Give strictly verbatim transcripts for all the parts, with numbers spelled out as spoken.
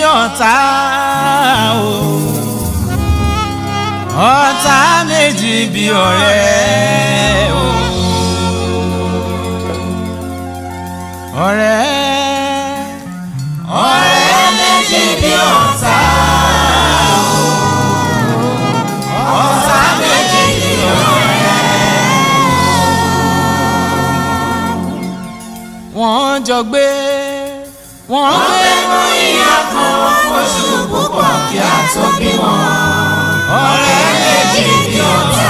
ọ̀tá o ọ̀tá méjì bí ọ̀rẹ́ o ọ̀rẹ́ ọ̀rẹ́ méjì bí ọ̀tá o ọ̀tá méjì bí ọ̀rẹ́ wọ́n jọ gbé wọ́n gbé mú ìyá kan oṣù púpọ̀ kí a tó bí wọn ọ̀rẹ́ méjì bí ọ̀tá.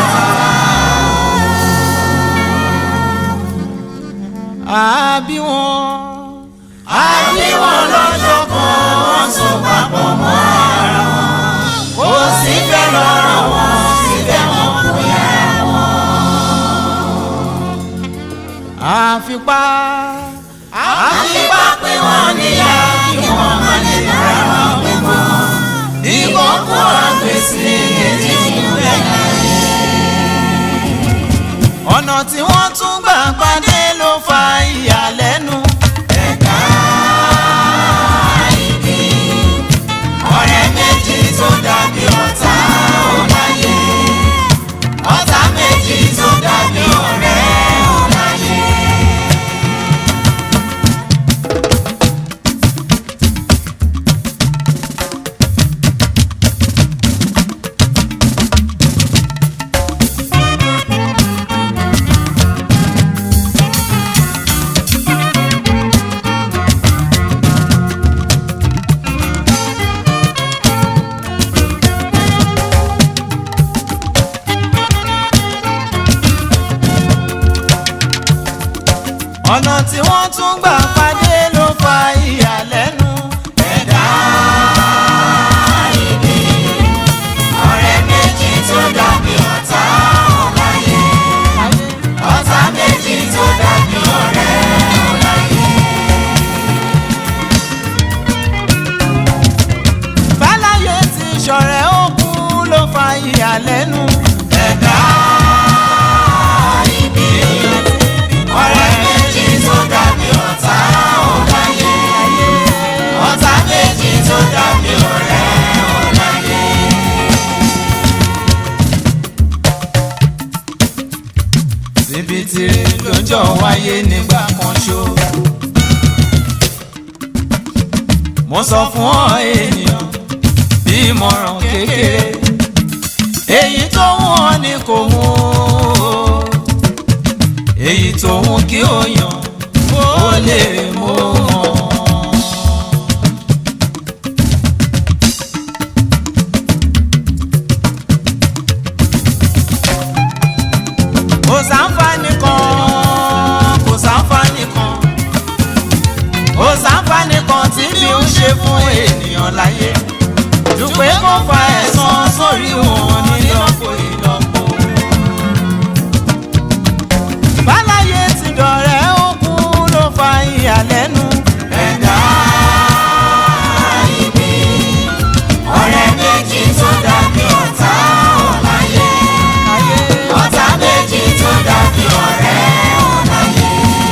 àbí wọn àbí wọn lọ́jọ́ kan wọ́n so papọ̀ mọ́ ara wọn ó sì fẹ́ lọ́rọ̀ wọn síbẹ̀ wọn kò yára wọn. àfipá àfipá pé wọ́n níyà kí wọ́n má lè bára wọn pé mọ́ ìkókó àgbèsè èjì ìwé láyé. ọ̀nà tí wọ́n tún gbà pàdé ló fa ìyàlẹ́nu. ẹ̀ka ìbí ọ̀rẹ́ méjì tó dàbí ọ̀tá ò láyé ọ̀tá méjì tó dàbí ọ̀rẹ́ ò láyé. ọ̀nà tí wọ́n tún gbà pàdé ló fa ìyàlẹ́nu. ẹ̀dá ìbí ọ̀rẹ́ méjì tó dàbí ọ̀tá ò láyé ọ̀tá méjì tó dàbí ọ̀rẹ́ ò láyé. báláyé ti ṣọ̀rẹ́ òkun ló fa ìyàlẹ́nu. ẹ̀dá ìbí ọ̀rẹ́ méjì tó dàbí ọ̀tá ò láyé ọ̀tá méjì tó dàbí ọ̀rẹ́ ò láyé. síbi tìrì lọ́jọ́ wáyé nígbà kan ṣó. mo sọ fún ọ ènìyàn bí ìmọ̀ràn kékeré èyí tó wọ́n ní kò mú o èyí tó mú kí ó yàn ó lè mú wọn. kò sáǹfààní kan kò sáǹfààní kan kò sáǹfààní kan tí bí ń ṣe fún ènìyàn láyé jù pé kó fa ẹ̀san sórí wọn nílọ́pọ̀ ìlọ́pọ̀. báláyé ti dọ̀rẹ́ òkun ló fa ìyàlẹ́nu. ẹ̀dá ìbí ọ̀rẹ́ méjì tó dàbí ọ̀tá ò láyé ọ̀tá méjì tó dàbí ọ̀rẹ́ ò láyé.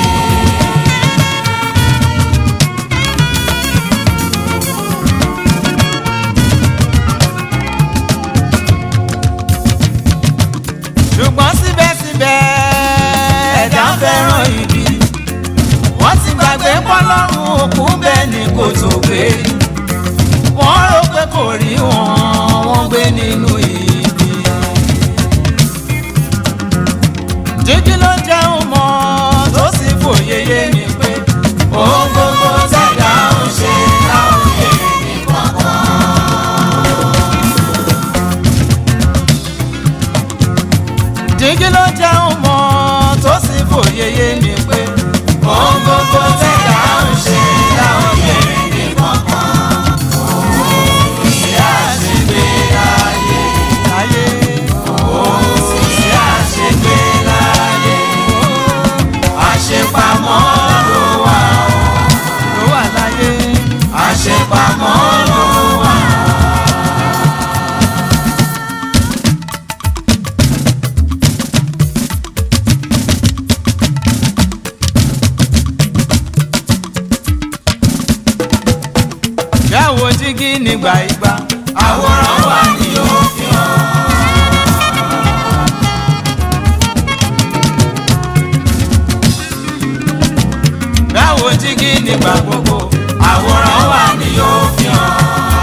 ṣùgbọ́n síbẹ̀síbẹ̀ ẹ̀dá fẹ́ràn ibi wọ́n ti gbàgbé pọ́lọ́run òkú bẹ́ẹ̀ ni kò tó gbé wọ́n rò pé kò rí wọn wọ́n gbé nínú ibi. jíjí ló jẹun mọ́ tó sì fòye yé mi pé ohun gbogbo tẹ̀dá ń ṣe láwọn èrè ní kankan. jíjí ló jẹun mọ́ tó sì fòye yé mi pé ohun gbogbo tẹ̀dá ń ṣe láwọn èrè ní kankan. òun sì àṣegbé láyé láyé òun sì àṣegbé láyé àṣepamọ́ ló wà ló wà láyé àṣepamọ́ ló wà. nígbà ìgbà àwòrán wa ni yóò fi hàn. báwo jígí nígbà gbogbo àwòrán wa ni yóò fi hàn.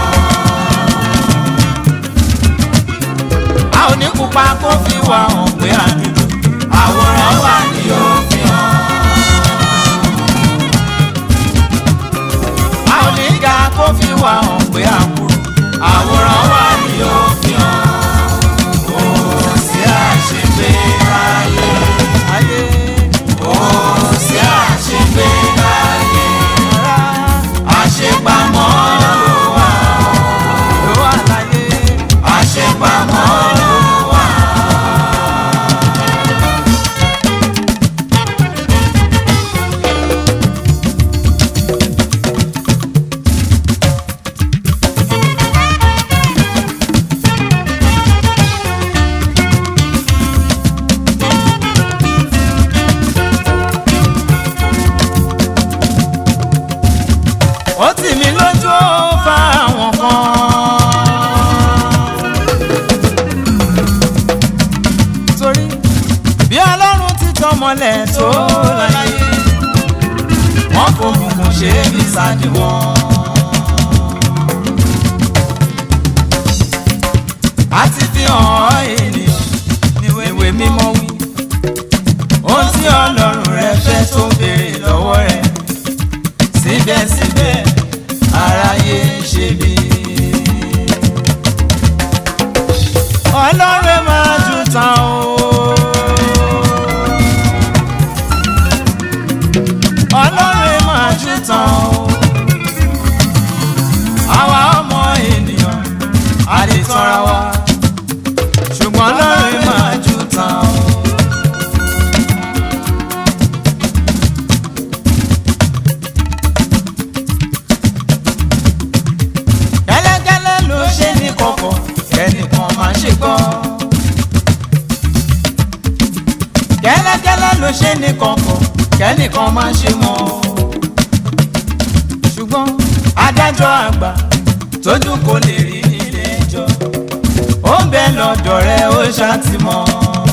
a ò ní pupa kó fi wá hàn pé a dúdú àwòrán wa ni yóò fi hàn. a ò ní ga kó fi wá hàn pé a kúrú àwòrán wa ni yóò fi hàn. kò sí àṣepé láyé ayé kò sí àṣepé láyé àṣepamọ́ ló wà ló wà láyé àṣepamọ́ ló wà. ó tì mí lójú ó fa àwọn kan. torí bí ọlọ́run ti tọmọlẹ̀ tó láyé wọ́n fòkùnkùn ṣe é bí sáàdì wọn. a ti fi hàn ènìyàn níwèé mímọ́ wí ohun tí ọlọ́run rẹ fẹ́ tó béèrè lọ́wọ́ rẹ síbẹ̀síbẹ̀ aráyé ṣe bí. ọlọ́run máa jù tán o. ọlọ́run máa jù tán o. àwa ọmọ ènìyàn a lè tọ́ra wa ṣùgbọ́n ọlọ́run máa jù tán o. kẹ́nìkan máa ṣe gbọ́. gẹ́lẹ́gẹ́lẹ́ ló ṣe ní kọ̀kọ̀ kẹ́nìkan máa ṣe mọ̀. ṣùgbọ́n adájọ́ àgbà tójú kò lè rí nílé ẹjọ́ ó ń bẹ lọ́dọ̀ rẹ̀ ó ṣàtìmọ́.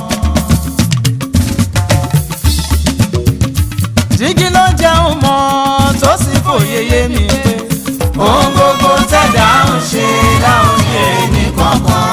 jígí ló jẹun mọ́ tó sì fòye yé mi pé ohun gbogbo tẹ̀dá ń ṣe láwọn yé ní kankan.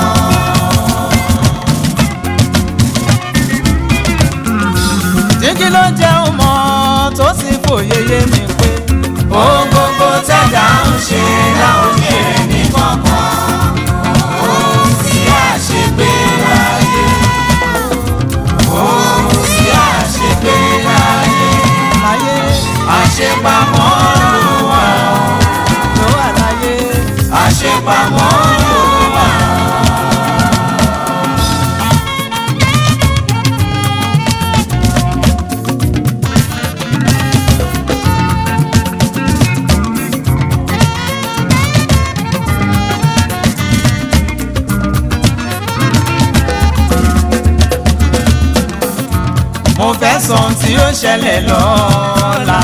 jígí ló jẹun mọ́ tó sì fòye yé mi pé ohun gbogbo tẹ̀dá ń ṣe láwọn yé ní kankan. ó sì àṣepé láyé ó sì àṣepé láyé láyé àṣepamọ́ ló wà ló wà láyé àṣepamọ́ ló wà. mo fẹ́ sọ ohun tí ó ṣẹlẹ̀ lọ́la.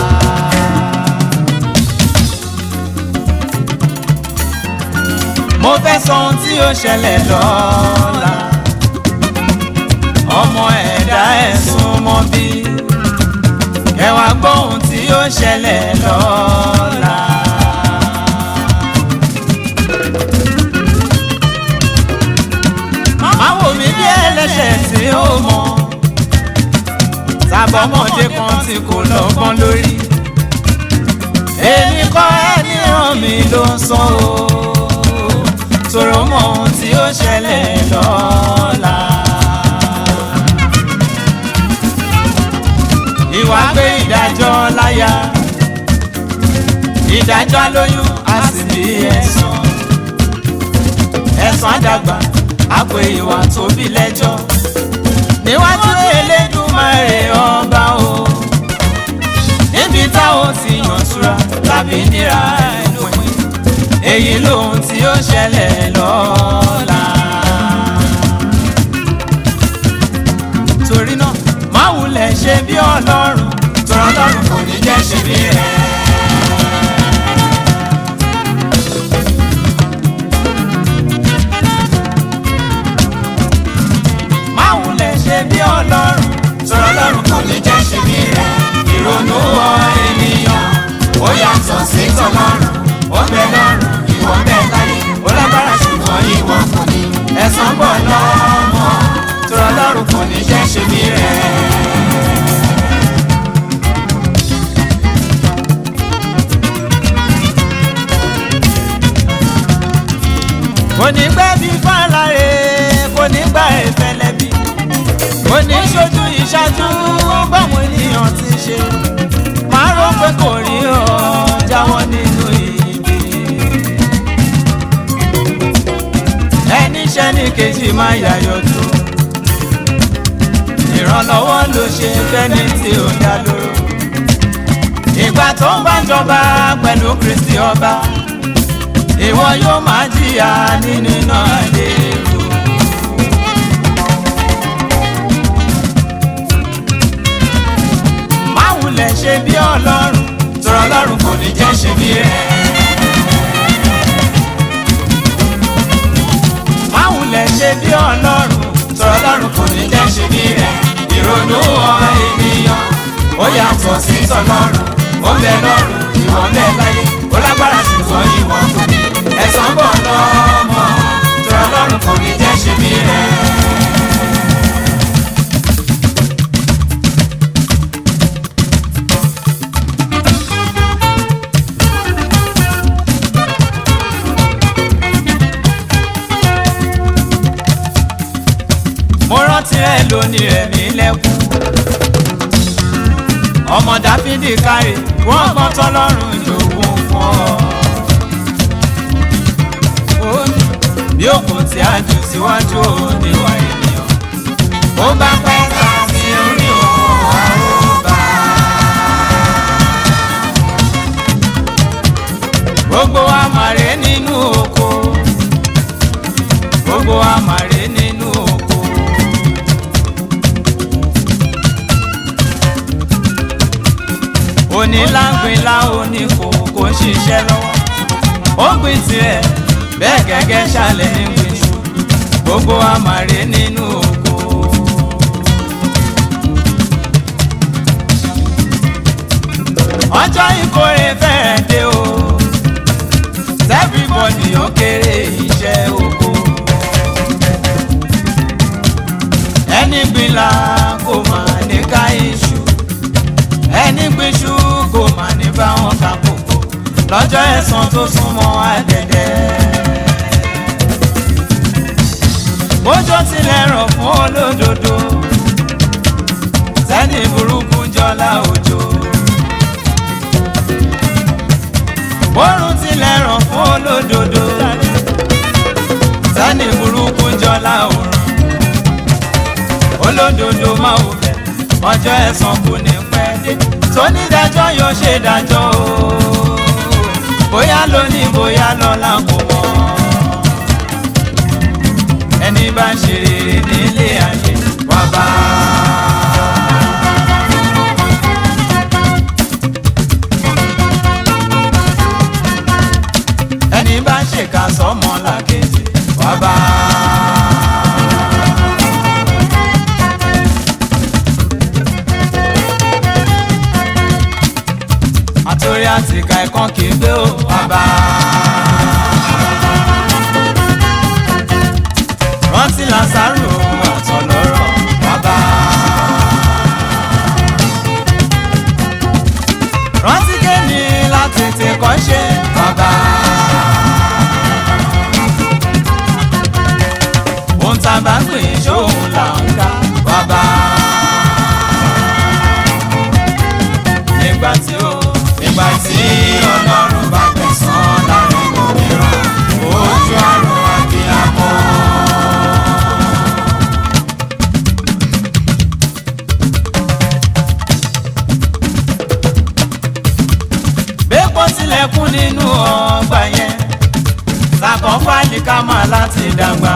mo fẹ́ sọ ohun tí ó ṣẹlẹ̀ lọ́la. ọmọ ẹ̀dá ẹ̀ súnmọ́ bí kẹwàá gbọ́ ohun tí ó ṣẹlẹ̀ lọ́la. má wò mí bí ẹlẹ́ṣẹ̀ tí ó mọ̀ sábọ́mọdé kan tí kò lọ́gbọ́n lórí. èmi kọ́ ẹni ràn mí ló ń sọ o tòrò mọ ohun tí ó ṣẹlẹ̀ lọ́la. ìwà gbé ìdájọ́ láyà ìdájọ́ lóyún a sì bí ẹ̀san. ẹ̀san àdàgbà á pé ìwà tó bí lẹ́jọ́ níwájú Elédùmarè ọba o. níbi táwọn ti yàn túra tàbí níra ẹ̀lòpin èyí lóhun tí ó ṣẹlẹ̀ lọ́la. torí náà má wulẹ̀ ṣe bí Ọlọ́run tọrọ Ọlọ́run kò ní jẹ́ ṣe bí rẹ̀. jẹ́ ṣe mí rẹ̀. Ìrònú wọ ènìyàn ó yàtọ̀ sí tọlọ́run. Ó bẹ lọ́run ìwọ bẹ láyé. Ó lágbára ṣùgbọ́n ìwọ kò ní. Ẹ̀san bọ̀ lọ́mọ tọrọ lọ́run kò ní jẹ́ ṣe mí rẹ̀. Kò ní gbẹ́ bí fàlàyé, kò ní gbà ẹ̀fẹ̀lẹ́bí, kò ní ṣojú ìṣáájú báwọn ènìyàn ti ṣe. Má rò pé kò rí ọ jáwọ́ nínú ibi. Ẹni iṣẹ́ ní kejì máa yàyọ̀ tó. Ìrànlọ́wọ́ ló ṣe fẹ́ni tí ò dá lóró. Ìgbà tó ń bá jọba pẹ̀lú Kristi ọba, ìwọ yóò máa jìyà nínú iná àléébù. Má wulẹ̀ ṣe bí Ọlọ́run, tọrọ Ọlọ́run kò ní jẹ́ ṣe bí rẹ̀. Má wulẹ̀ ṣe bí Ọlọ́run, tọrọ Ọlọ́run kò ní jẹ́ ṣe bí rẹ̀. Ìrònú ọmọ ènìyàn ó yàtọ̀ sí tọlọ́run. Ó bẹ lọ́run ìwọ bẹ láyé. Ó lágbára ṣùgbọ́n ìwọ kò ní. Ẹ̀san bọ̀ lọ́mọ tọrọ lọ́run kò ní jẹ́ ṣe mí rẹ̀. Mo rántí rẹ lónìí rẹ̀ mí lẹ́kún. Ọmọ Dáfídì káre wọ́n gbọ́n tọ́lọ́run jogún fún ọ. Bí òkun tí a jù síwájú oníwà ènìyàn, ó bá pẹ́ ta sí orí òun àrùbá. Gbogbo wa màrè nínú oko, gbogbo wa màrè nínú oko. Onílágbèlá oníkò kò ń ṣiṣẹ́ lọ́wọ́, ó gbìn tirẹ̀ bẹ́ẹ̀ gẹ́gẹ́ ṣàlẹ̀ ní gbèsù. Gbogbo àmàrè nínú oko. Ọjọ́ ìkórè fẹ́rẹ̀ dé o, everybody ó kéré iṣẹ́ oko. Ẹni gbìnlá kò máa ní ká iṣu, ẹni gbìṣú kò máa ní bá wọn ká kókó. Lọ́jọ́ ẹ̀san tó súnmọ́ àdẹ̀dẹ̀. Bójó tilẹ̀ rọ̀ fún olódodo, sẹ́ni burúkú jọlá òjò. Bórun tilẹ̀ rọ̀ fún olódodo, sẹ́ni burúkú jọlá òrùn. Olódodo máa wò bẹ̀, ọjọ́ ẹ̀san kò ní pẹ́ dé. Tónídájọ́ yóò ṣe dájọ́ o, bóyá lónìí bóyá lọ́la kò mọ̀. Ẹni bá ṣe rere nílé ayé wá bá. Ẹni bá ṣèkà sọ́mọ làkejì wá bá. Àtòrí àtìkà ẹ̀kan kì í gbé ó wá bá. Rántí Lásárù àtọlọ́rọ̀ bàbá. Rántí Kéènì látètè kọ́ṣe bàbá. Ohun tá a bá gbìn ṣóhun là ń ká bàbá. Nígbà tí ó nígbà tí Ọlọ́run bá gbẹ̀san láàrin òmíràn, ojú àrùn àbíyamọ. Tilẹ̀kùn nínú ọgbà yẹn, sàkọ́ fàlì ká máa láti dàgbà.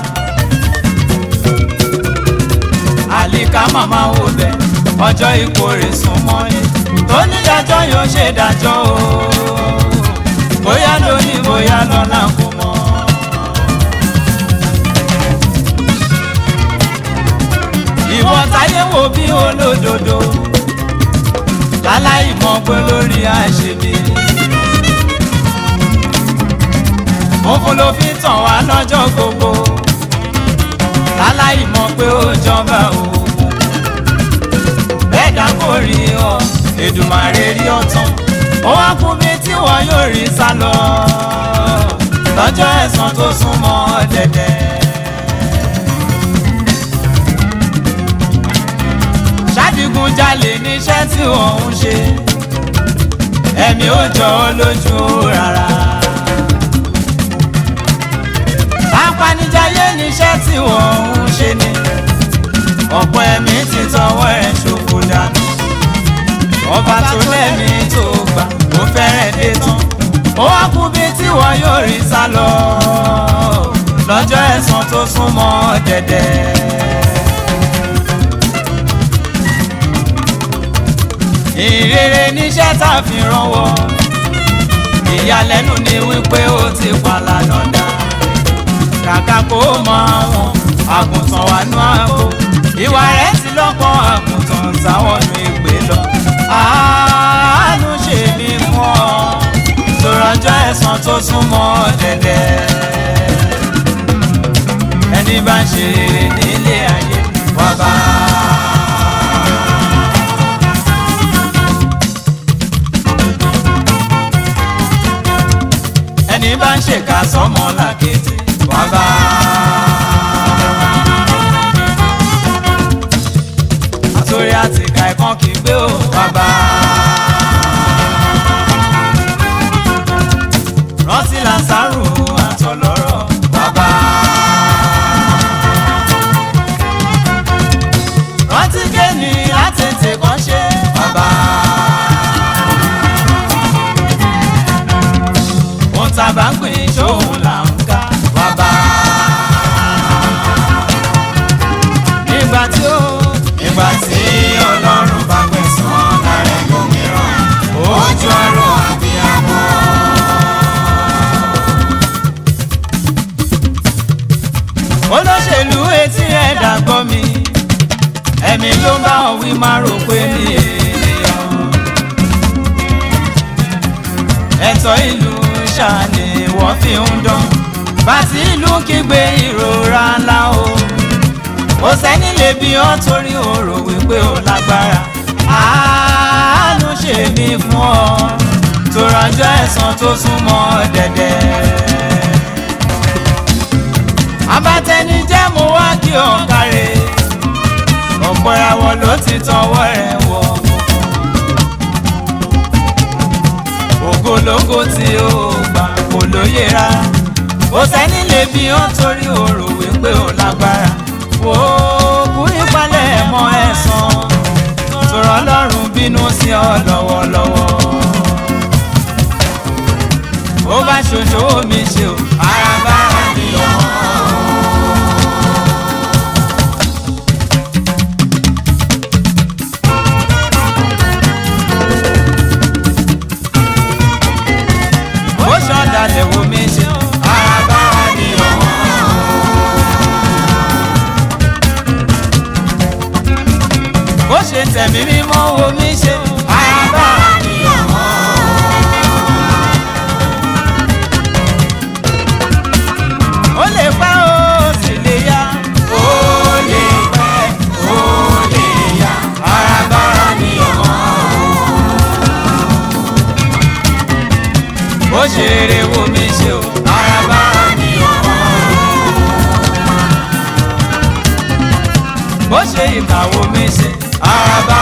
Àlìká màmá wò bẹ̀, ọjọ́ ìkórè súnmọ́ ni. Tónídájọ́ yóò ṣe dájọ́ o, bóyá lónìí bóyá lọ́la kò mọ̀. Ìwọ táyé wò bí olódodo láláì mọ̀ pé lórí àṣebí. òfin ló fi tàn wá lọ́jọ́ gbogbo láláì mọ̀ pé ó jọba o. bẹ́ẹ̀dá kò rí ọ Èdùmàrè rí ọ tán ó wá kú bí tí wọ́n yóò rí sá lọ lọ́jọ́ ẹ̀san tó súnmọ́ dẹ̀dẹ̀. ṣàdìgúnjalè níṣẹ́ tí wọ́n ń ṣe ẹ̀mí ò jọ ọ́ lójú rárá. apanijayé níṣẹ́ tí wọ́n ń ṣe ni ọ̀pọ̀ ẹ̀mí ti tọwọ́ ẹ̀ ṣòfò dànù. ọba tó lẹ́mí tó gbà ó fẹ́rẹ̀ dé tán ó wá kú bí tí wọ́n yóò rí sá lọ lọ́jọ́ ẹ̀san tó súnmọ́ dẹ̀dẹ̀. ìrere níṣẹ́ tá a fi rànwọ́ ìyàlẹ́nu ni wípé ó ti pàlànà dá kàkà kó mọ àwọn àgùntàn wà nú àgbo ìwà rẹ̀ ti lọ́pọ̀ àgùntàn táwọn nu ìgbé lọ. àánú ṣe mí fún ọ lọ́jọ́ ẹ̀san tó súnmọ́ dẹ̀dẹ̀. ẹni bá ń ṣe rere nílé ayé wá bá. ẹni bá ń ṣèkà sọ́mọ làkejì wá bá. àtòrí àtìkà ẹ̀kan kì í gbé ò wá bá. rántí Lásárù àtọ̀lọ́rọ̀ wá bá. rántí Kéènì látètè kan ṣe wá bá. ohun tá a bá ń pè ṣóhun là ń ká wá bá. nígbà tí ó nígbà tí Ọlọ́run bá gbẹ̀san lára ẹlòmíràn ojú ọ̀rọ̀ àbíyamọ. olóṣèlú etí ẹ̀ dàgbọ́ mi ẹ̀mí ló bá wọn wí má rò pé ní ènìyàn. ẹ̀tọ́ ìlú ṣàní wọ́n fi ń dán bàtí ìlú kígbe ìrora ńlá o. kò sẹ́ni lè bí ọ́ torí o rò wípé o lágbára. àánú ṣe mí fún ọ tó rọjọ́ ẹ̀san tó súnmọ́ dẹ̀dẹ̀. abatẹnijẹ́ mo wá kí ọ káre ọ̀pọ̀ ìràwọ̀ ló ti tọwọ́ rẹ̀ wọ̀. ògológo tí ó gbà kò lóye rà kò sẹ́ni lè bí ọ́ torí o rò wípé o lágbára. wò ó kú ìpalẹ̀ mọ́ ẹ̀san tòrọ̀ Ọlọ́run bínú sí ọ lọ́wọ́lọ́wọ́. ó bá ṣoṣo mi ṣe o ara bá mi lọ. ó ṣọ̀dàlẹ̀ wo mi ṣe ara bá mi lọ. ó ṣe tẹ̀mí mímọ́ wo mi ṣe ara bá mi lọ. ó lè pẹ́ ó sì lè yá. ó lè pẹ́ ó lè yá ara bá mi lọ. ó ṣe eré wo mi ṣe o ara bá mi lọ. ó ṣe ìkà wo mi ṣe ara bá